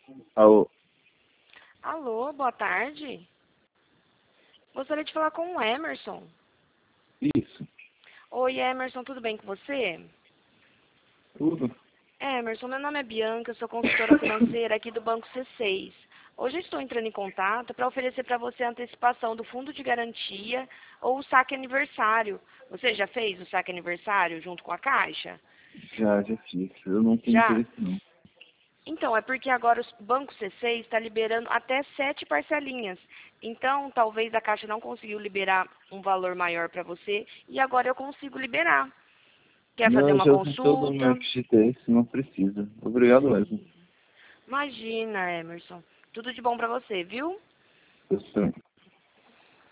Alô? Alô, boa tarde. Gostaria de falar com o Emerson. Isso. Oi, Emerson, tudo bem com você? Tudo? Emerson, meu nome é Bianca, eu sou consultora financeira aqui do Banco C6. Hoje eu estou entrando em contato para oferecer para você a antecipação do fundo de garantia ou o saque aniversário. Você já fez o saque aniversário junto com a Caixa? Já fiz. Eu não tenho Já? interesse, não. Então, é porque agora o Banco C6 está liberando até 7 parcelinhas. Então, talvez a Caixa não conseguiu liberar um valor maior para você e agora eu consigo liberar. Quer Não, fazer eu uma já usei todo o meu consulta? FGTS, não precisa. Obrigado mesmo. Imagina, Emerson. Tudo de bom para você, viu? Eu sei.